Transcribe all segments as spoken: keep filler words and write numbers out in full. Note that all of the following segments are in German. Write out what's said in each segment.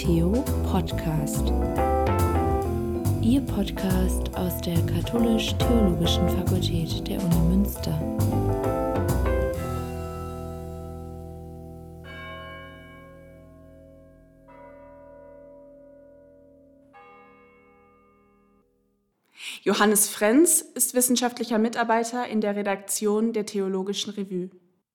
Theo Podcast. Ihr Podcast aus der Katholisch-Theologischen Fakultät der Uni Münster. Johannes Frenz ist wissenschaftlicher Mitarbeiter in der Redaktion der Theologischen Revue.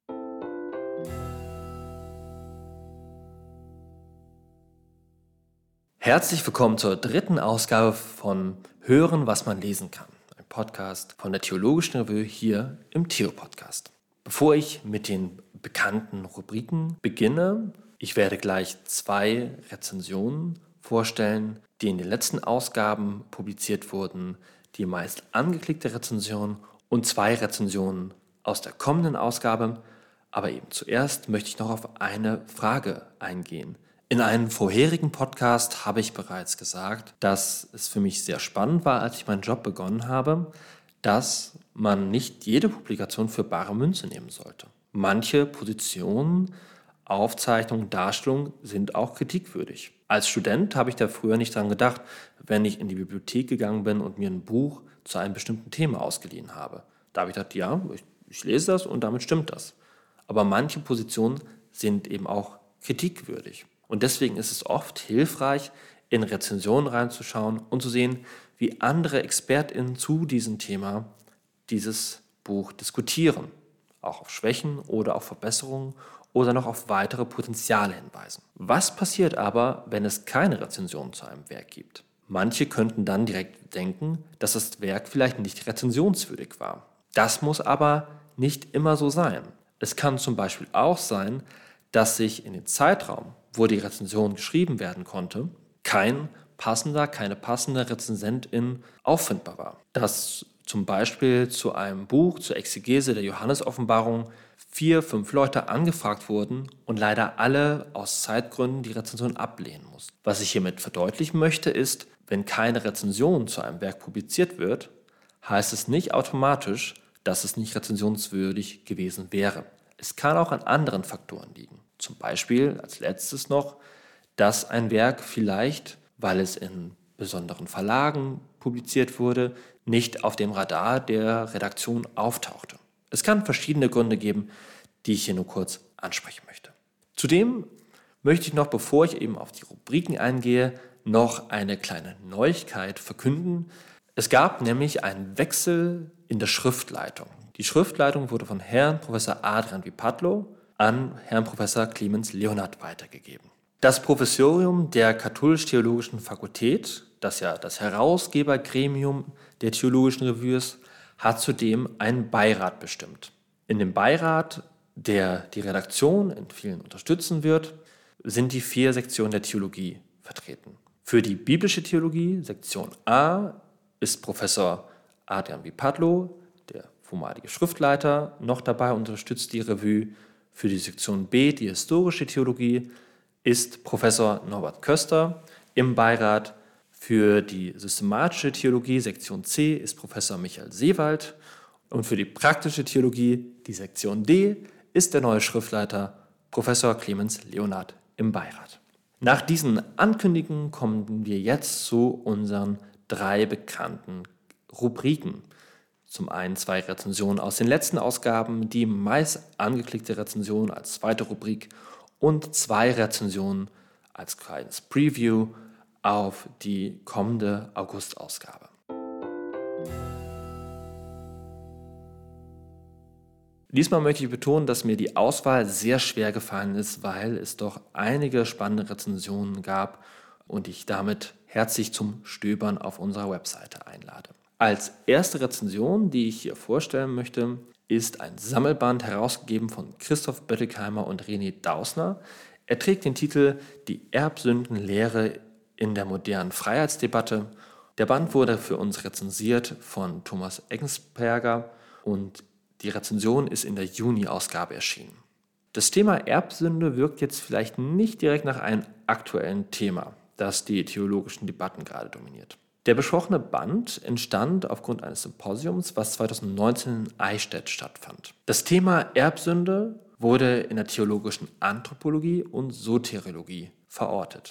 Herzlich willkommen zur dritten Ausgabe von Hören, was man lesen kann. Ein Podcast von der Theologischen Revue hier im Theo-Podcast. Bevor ich mit den bekannten Rubriken beginne, ich werde gleich zwei Rezensionen vorstellen, die in den letzten Ausgaben publiziert wurden, die meist angeklickte Rezension und zwei Rezensionen aus der kommenden Ausgabe. Aber eben zuerst möchte ich noch auf eine Frage eingehen. In einem vorherigen Podcast habe ich bereits gesagt, dass es für mich sehr spannend war, als ich meinen Job begonnen habe, dass man nicht jede Publikation für bare Münze nehmen sollte. Manche Positionen, Aufzeichnungen, Darstellungen sind auch kritikwürdig. Als Student habe ich da früher nicht dran gedacht, wenn ich in die Bibliothek gegangen bin und mir ein Buch zu einem bestimmten Thema ausgeliehen habe. Da habe ich gedacht, ja, ich, ich lese das und damit stimmt das. Aber manche Positionen sind eben auch kritikwürdig. Und deswegen ist es oft hilfreich, in Rezensionen reinzuschauen und zu sehen, wie andere ExpertInnen zu diesem Thema dieses Buch diskutieren. Auch auf Schwächen oder auf Verbesserungen oder noch auf weitere Potenziale hinweisen. Was passiert aber, wenn es keine Rezension zu einem Werk gibt? Manche könnten dann direkt denken, dass das Werk vielleicht nicht rezensionswürdig war. Das muss aber nicht immer so sein. Es kann zum Beispiel auch sein, dass sich in dem Zeitraum, wo die Rezension geschrieben werden konnte, kein passender, keine passende Rezensentin auffindbar war. Dass zum Beispiel zu einem Buch zur Exegese der Johannesoffenbarung vier, fünf Leute angefragt wurden und leider alle aus Zeitgründen die Rezension ablehnen mussten. Was ich hiermit verdeutlichen möchte, ist, wenn keine Rezension zu einem Werk publiziert wird, heißt es nicht automatisch, dass es nicht rezensionswürdig gewesen wäre. Es kann auch an anderen Faktoren liegen. Zum Beispiel als letztes noch, dass ein Werk vielleicht, weil es in besonderen Verlagen publiziert wurde, nicht auf dem Radar der Redaktion auftauchte. Es kann verschiedene Gründe geben, die ich hier nur kurz ansprechen möchte. Zudem möchte ich noch, bevor ich eben auf die Rubriken eingehe, noch eine kleine Neuigkeit verkünden. Es gab nämlich einen Wechsel in der Schriftleitung. Die Schriftleitung wurde von Herrn Professor Adrian Vipatlo an Herrn Professor Clemens Leonhard weitergegeben. Das Professorium der Katholisch-Theologischen Fakultät, das ja das Herausgebergremium der Theologischen Revue ist, hat zudem einen Beirat bestimmt. In dem Beirat, der die Redaktion in vielen unterstützen wird, sind die vier Sektionen der Theologie vertreten. Für die biblische Theologie, Sektion A, ist Professor Adrian Vipatlo, der vormalige Schriftleiter, noch dabei und unterstützt die Revue. Für die Sektion B, die historische Theologie, ist Professor Norbert Köster im Beirat. Für die systematische Theologie, Sektion C, ist Professor Michael Seewald. Und für die praktische Theologie, die Sektion D, ist der neue Schriftleiter Professor Clemens Leonhard im Beirat. Nach diesen Ankündigungen kommen wir jetzt zu unseren drei bekannten Rubriken. Zum einen zwei Rezensionen aus den letzten Ausgaben, die meist angeklickte Rezension als zweite Rubrik und zwei Rezensionen als kleines Preview auf die kommende August-Ausgabe. Diesmal möchte ich betonen, dass mir die Auswahl sehr schwer gefallen ist, weil es doch einige spannende Rezensionen gab und ich damit herzlich zum Stöbern auf unserer Webseite einlade. Als erste Rezension, die ich hier vorstellen möchte, ist ein Sammelband herausgegeben von Christoph Böttigheimer und René Dausner. Er trägt den Titel Die Erbsündenlehre in der modernen Freiheitsdebatte. Der Band wurde für uns rezensiert von Thomas Eggensperger und die Rezension ist in der Juni-Ausgabe erschienen. Das Thema Erbsünde wirkt jetzt vielleicht nicht direkt nach einem aktuellen Thema, das die theologischen Debatten gerade dominiert. Der besprochene Band entstand aufgrund eines Symposiums, was zweitausendneunzehn in Eichstätt stattfand. Das Thema Erbsünde wurde in der theologischen Anthropologie und Soteriologie verortet.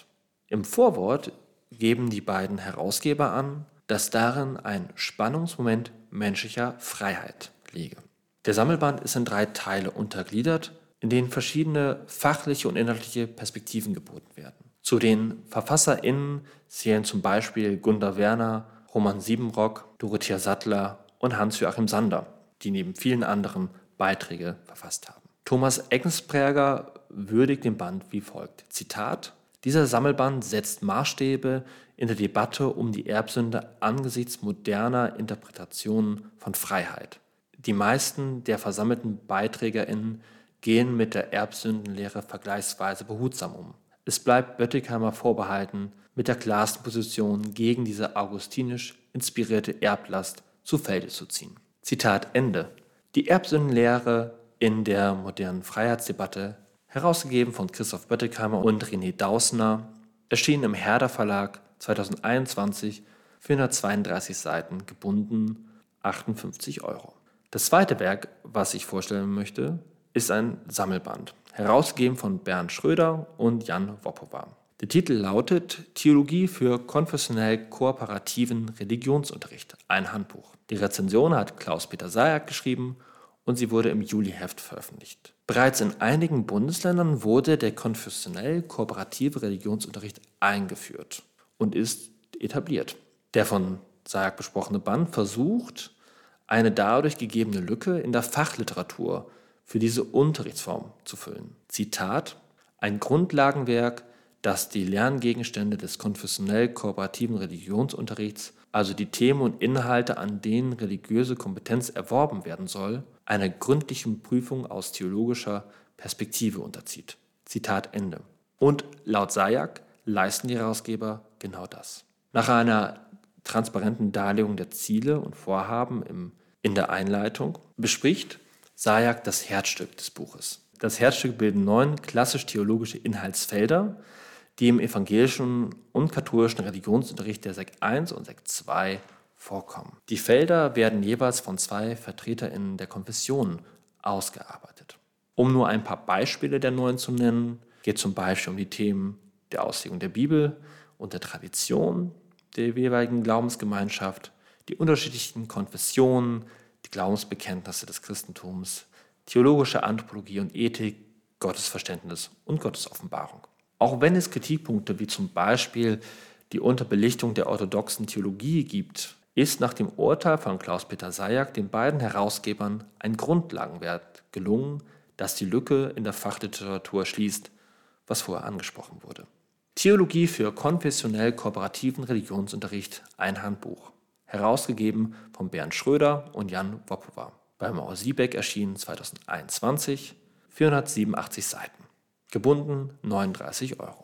Im Vorwort geben die beiden Herausgeber an, dass darin ein Spannungsmoment menschlicher Freiheit liege. Der Sammelband ist in drei Teile untergliedert, in denen verschiedene fachliche und inhaltliche Perspektiven geboten werden. Zu den FasserInnen zählen zum Beispiel Gunda Werner, Roman Siebenrock, Dorothea Sattler und Hans-Joachim Sander, die neben vielen anderen Beiträge verfasst haben. Thomas Eggensperger würdigt den Band wie folgt, Zitat: Dieser Sammelband setzt Maßstäbe in der Debatte um die Erbsünde angesichts moderner Interpretationen von Freiheit. Die meisten der versammelten BeiträgerInnen gehen mit der Erbsündenlehre vergleichsweise behutsam um. Es bleibt Böttigheimer vorbehalten, mit der klarsten Position gegen diese augustinisch inspirierte Erblast zu Felde zu ziehen. Zitat Ende. Die Erbsündenlehre in der modernen Freiheitsdebatte, herausgegeben von Christoph Böttigheimer und René Dausner, erschien im Herder Verlag zweitausendeinundzwanzig, vierhundertzweiunddreißig Seiten, gebunden, achtundfünfzig Euro. Das zweite Werk, was ich vorstellen möchte, ist ein Sammelband, herausgegeben von Bernd Schröder und Jan Woppowa. Der Titel lautet Theologie für konfessionell kooperativen Religionsunterricht, ein Handbuch. Die Rezension hat Klaus-Peter Sayak geschrieben und sie wurde im Juli-Heft veröffentlicht. Bereits in einigen Bundesländern wurde der konfessionell kooperative Religionsunterricht eingeführt und ist etabliert. Der von Sayak besprochene Band versucht, eine dadurch gegebene Lücke in der Fachliteratur für diese Unterrichtsform zu füllen. Zitat: Ein Grundlagenwerk, das die Lerngegenstände des konfessionell kooperativen Religionsunterrichts, also die Themen und Inhalte, an denen religiöse Kompetenz erworben werden soll, einer gründlichen Prüfung aus theologischer Perspektive unterzieht. Zitat Ende. Und laut Sayak leisten die Herausgeber genau das. Nach einer transparenten Darlegung der Ziele und Vorhaben im, in der Einleitung bespricht Sayak das Herzstück des Buches. Das Herzstück bilden neun klassisch-theologische Inhaltsfelder, die im evangelischen und katholischen Religionsunterricht der Sek eins und Sek zwei vorkommen. Die Felder werden jeweils von zwei VertreterInnen der Konfession ausgearbeitet. Um nur ein paar Beispiele der neun zu nennen, geht zum Beispiel um die Themen der Auslegung der Bibel und der Tradition der jeweiligen Glaubensgemeinschaft, die unterschiedlichen Konfessionen, die Glaubensbekenntnisse des Christentums, theologische Anthropologie und Ethik, Gottesverständnis und Gottesoffenbarung. Auch wenn es Kritikpunkte wie zum Beispiel die Unterbelichtung der orthodoxen Theologie gibt, ist nach dem Urteil von Klaus-Peter Sayak den beiden Herausgebern ein Grundlagenwerk gelungen, das die Lücke in der Fachliteratur schließt, was vorher angesprochen wurde. Theologie für konfessionell kooperativen Religionsunterricht, ein Handbuch. Herausgegeben von Bernd Schröder und Jan Woppowa. Bei Maur Siebeck erschienen zweitausendeinundzwanzig, vierhundertsiebenundachtzig Seiten. Gebunden neununddreißig Euro.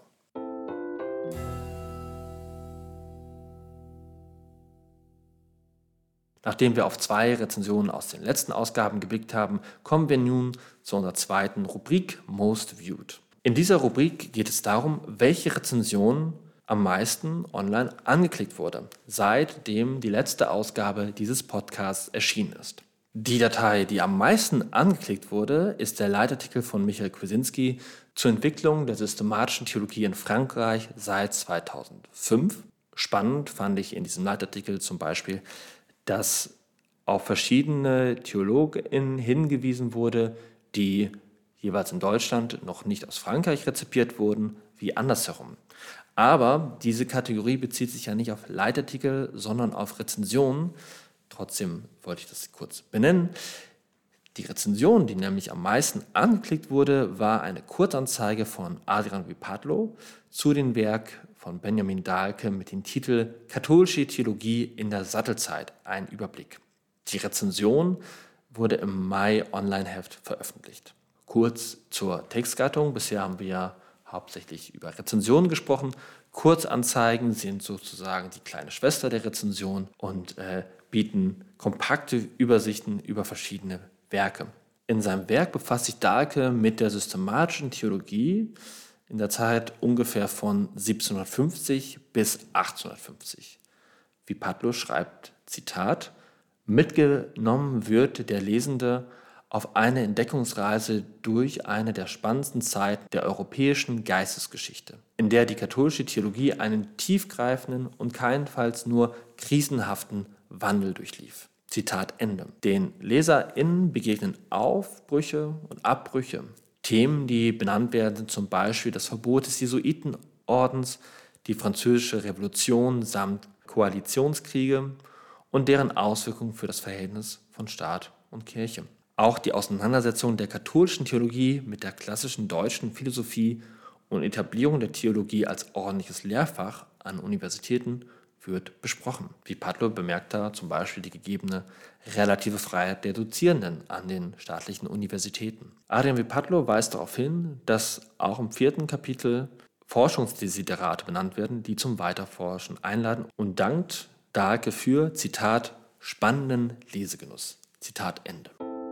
Nachdem wir auf zwei Rezensionen aus den letzten Ausgaben geblickt haben, kommen wir nun zu unserer zweiten Rubrik Most Viewed. In dieser Rubrik geht es darum, welche Rezension am meisten online angeklickt wurde, seitdem die letzte Ausgabe dieses Podcasts erschienen ist. Die Datei, die am meisten angeklickt wurde, ist der Leitartikel von Michael Kwiesinski zur Entwicklung der systematischen Theologie in Frankreich seit zweitausendfünf. Spannend fand ich in diesem Leitartikel zum Beispiel, dass auf verschiedene TheologInnen hingewiesen wurde, die jeweils in Deutschland noch nicht aus Frankreich rezipiert wurden, wie andersherum. Aber diese Kategorie bezieht sich ja nicht auf Leitartikel, sondern auf Rezensionen. Trotzdem wollte ich das kurz benennen. Die Rezension, die nämlich am meisten angeklickt wurde, war eine Kurzanzeige von Adrian Vipatlo zu dem Werk von Benjamin Dahlke mit dem Titel Katholische Theologie in der Sattelzeit, ein Überblick. Die Rezension wurde im Mai Online-Heft veröffentlicht. Kurz zur Textgattung. Bisher haben wir ja hauptsächlich über Rezensionen gesprochen. Kurzanzeigen sind sozusagen die kleine Schwester der Rezension und äh, bieten kompakte Übersichten über verschiedene Werke. In seinem Werk befasst sich Dahlke mit der systematischen Theologie in der Zeit ungefähr von siebzehnhundertfünfzig bis achtzehnhundertfünfzig. Vipatlo schreibt, Zitat, mitgenommen wird der Lesende auf eine Entdeckungsreise durch eine der spannendsten Zeiten der europäischen Geistesgeschichte, in der die katholische Theologie einen tiefgreifenden und keinenfalls nur krisenhaften Wandel durchlief. Zitat Ende. Den LeserInnen begegnen Aufbrüche und Abbrüche. Themen, die benannt werden, sind zum Beispiel das Verbot des Jesuitenordens, die Französische Revolution samt Koalitionskriege und deren Auswirkungen für das Verhältnis von Staat und Kirche. Auch die Auseinandersetzung der katholischen Theologie mit der klassischen deutschen Philosophie und Etablierung der Theologie als ordentliches Lehrfach an Universitäten wird besprochen. Vipatlo bemerkt da zum Beispiel die gegebene relative Freiheit der Dozierenden an den staatlichen Universitäten. Adrian Vipatlo weist darauf hin, dass auch im vierten Kapitel Forschungsdesiderate benannt werden, die zum Weiterforschen einladen und dankt Dahlke für, Zitat, spannenden Lesegenuss. Zitat Ende.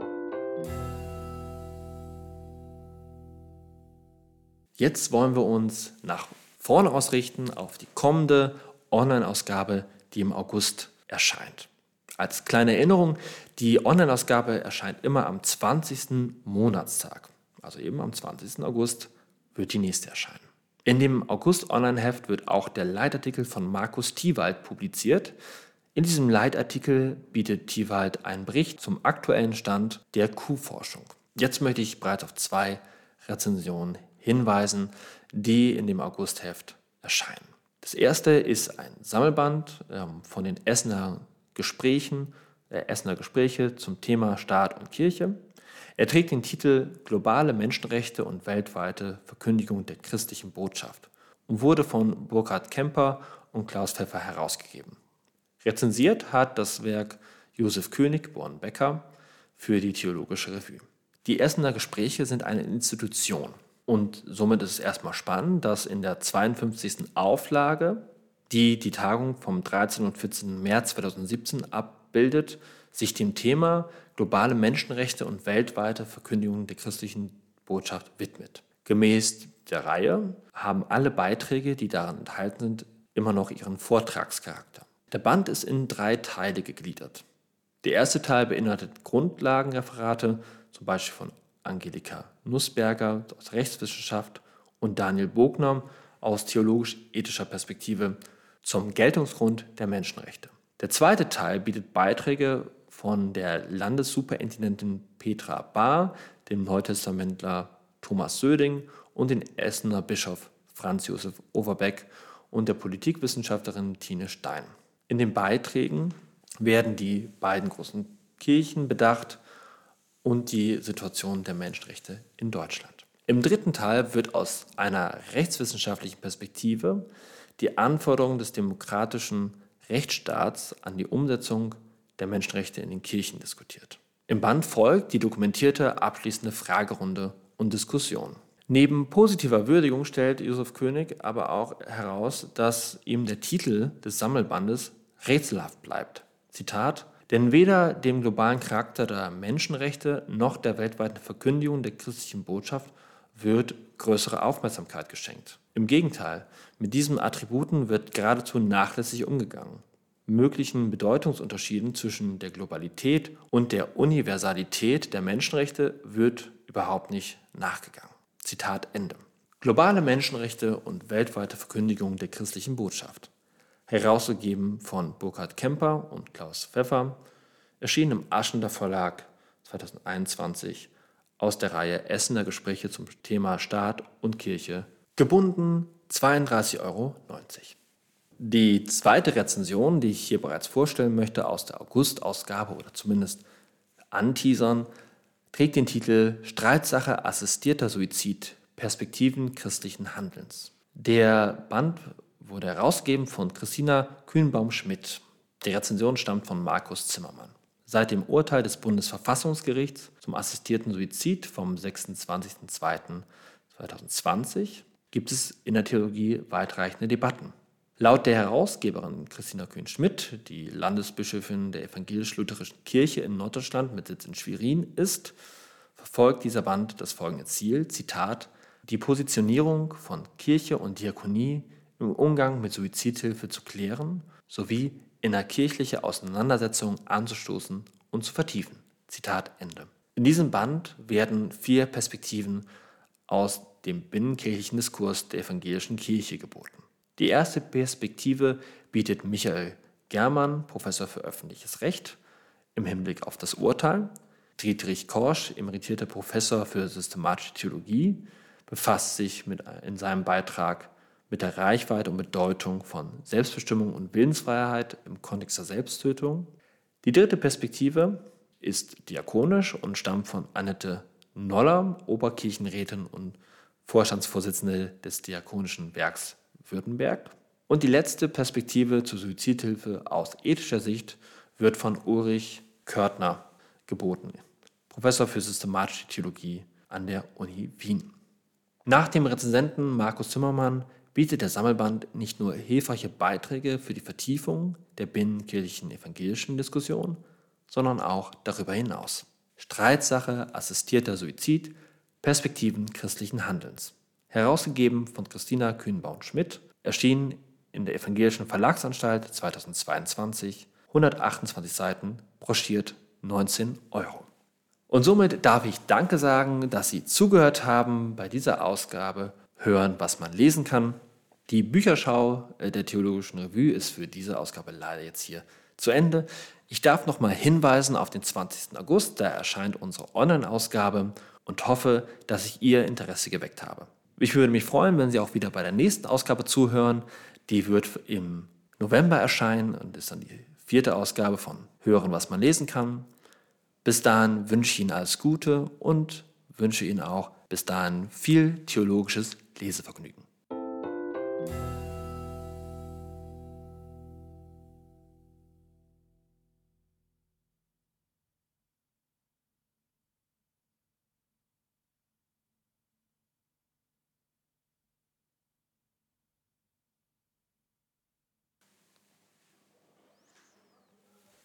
Jetzt wollen wir uns nach vorne ausrichten auf die kommende Online-Ausgabe, die im August erscheint. Als kleine Erinnerung, die Online-Ausgabe erscheint immer am zwanzigsten Monatstag. Also eben am zwanzigsten August wird die nächste erscheinen. In dem August-Online-Heft wird auch der Leitartikel von Markus Thiewald publiziert. In diesem Leitartikel bietet Thiewald einen Bericht zum aktuellen Stand der Kuhforschung. Jetzt möchte ich bereits auf zwei Rezensionen hinweisen, die in dem August-Heft erscheinen. Das erste ist ein Sammelband ähm, von den Essener Gesprächen, äh, Essener Gespräche zum Thema Staat und Kirche. Er trägt den Titel Globale Menschenrechte und weltweite Verkündigung der christlichen Botschaft und wurde von Burkhard Kemper und Klaus Pfeffer herausgegeben. Rezensiert hat das Werk Josef König, Born Becker, für die Theologische Revue. Die Essener Gespräche sind eine Institution. Und somit ist es erstmal spannend, dass in der zweiundfünfzigsten Auflage, die die Tagung vom dreizehnten und vierzehnten März zweitausendsiebzehn abbildet, sich dem Thema globale Menschenrechte und weltweite Verkündigung der christlichen Botschaft widmet. Gemäß der Reihe haben alle Beiträge, die darin enthalten sind, immer noch ihren Vortragscharakter. Der Band ist in drei Teile gegliedert. Der erste Teil beinhaltet Grundlagenreferate, zum Beispiel von Angelika Nussberger aus Rechtswissenschaft und Daniel Bogner aus theologisch-ethischer Perspektive zum Geltungsgrund der Menschenrechte. Der zweite Teil bietet Beiträge von der Landessuperintendentin Petra Bahr, dem Neutestamentler Thomas Söding und dem Essener Bischof Franz Josef Overbeck und der Politikwissenschaftlerin Tine Stein. In den Beiträgen werden die beiden großen Kirchen bedacht und die Situation der Menschenrechte in Deutschland. Im dritten Teil wird aus einer rechtswissenschaftlichen Perspektive die Anforderungen des demokratischen Rechtsstaats an die Umsetzung der Menschenrechte in den Kirchen diskutiert. Im Band folgt die dokumentierte abschließende Fragerunde und Diskussion. Neben positiver Würdigung stellt Josef König aber auch heraus, dass ihm der Titel des Sammelbandes rätselhaft bleibt. Zitat: Denn weder dem globalen Charakter der Menschenrechte noch der weltweiten Verkündigung der christlichen Botschaft wird größere Aufmerksamkeit geschenkt. Im Gegenteil, mit diesen Attributen wird geradezu nachlässig umgegangen. Möglichen Bedeutungsunterschieden zwischen der Globalität und der Universalität der Menschenrechte wird überhaupt nicht nachgegangen. Zitat Ende. Globale Menschenrechte und weltweite Verkündigung der christlichen Botschaft. Herausgegeben von Burkhard Kemper und Klaus Pfeffer, erschienen im Aschender Verlag zweitausendeinundzwanzig aus der Reihe Essener Gespräche zum Thema Staat und Kirche, gebunden zweiunddreißig Euro neunzig. Die zweite Rezension, die ich hier bereits vorstellen möchte, aus der August-Ausgabe oder zumindest anteasern, trägt den Titel Streitsache assistierter Suizid – Perspektiven christlichen Handelns. Der Band wurde herausgegeben von Christina Kühnbaum-Schmidt. Die Rezension stammt von Markus Zimmermann. Seit dem Urteil des Bundesverfassungsgerichts zum assistierten Suizid vom sechsundzwanzigsten zweiten zweitausendzwanzig gibt es in der Theologie weitreichende Debatten. Laut der Herausgeberin Christina Kühn-Schmidt, die Landesbischöfin der evangelisch-lutherischen Kirche in Norddeutschland mit Sitz in Schwerin ist, verfolgt dieser Band das folgende Ziel, Zitat, die Positionierung von Kirche und Diakonie im Umgang mit Suizidhilfe zu klären, sowie innerkirchliche Auseinandersetzungen anzustoßen und zu vertiefen. Zitat Ende. In diesem Band werden vier Perspektiven aus dem binnenkirchlichen Diskurs der evangelischen Kirche geboten. Die erste Perspektive bietet Michael Germann, Professor für öffentliches Recht, im Hinblick auf das Urteil. Dietrich Korsch, emeritierter Professor für systematische Theologie, befasst sich mit, in seinem Beitrag mit der Reichweite und Bedeutung von Selbstbestimmung und Willensfreiheit im Kontext der Selbsttötung. Die dritte Perspektive ist diakonisch und stammt von Annette Noller, Oberkirchenrätin und Vorstandsvorsitzende des Diakonischen Werks Württemberg. Und die letzte Perspektive zur Suizidhilfe aus ethischer Sicht wird von Ulrich Körtner geboten, Professor für systematische Theologie an der Uni Wien. Nach dem Rezensenten Markus Zimmermann bietet der Sammelband nicht nur hilfreiche Beiträge für die Vertiefung der binnenkirchlichen evangelischen Diskussion, sondern auch darüber hinaus. Streitsache, assistierter Suizid, Perspektiven christlichen Handelns. Herausgegeben von Christina Kühnbaum-Schmidt, erschienen in der Evangelischen Verlagsanstalt zweitausendzweiundzwanzig, hundertachtundzwanzig Seiten, broschiert neunzehn Euro. Und somit darf ich Danke sagen, dass Sie zugehört haben bei dieser Ausgabe Hören, was man lesen kann. Die Bücherschau der Theologischen Revue ist für diese Ausgabe leider jetzt hier zu Ende. Ich darf nochmal hinweisen auf den zwanzigsten August, da erscheint unsere Online-Ausgabe und hoffe, dass ich Ihr Interesse geweckt habe. Ich würde mich freuen, wenn Sie auch wieder bei der nächsten Ausgabe zuhören. Die wird im November erscheinen und ist dann die vierte Ausgabe von Hören, was man lesen kann. Bis dahin wünsche ich Ihnen alles Gute und wünsche Ihnen auch bis dahin viel theologisches Lesevergnügen.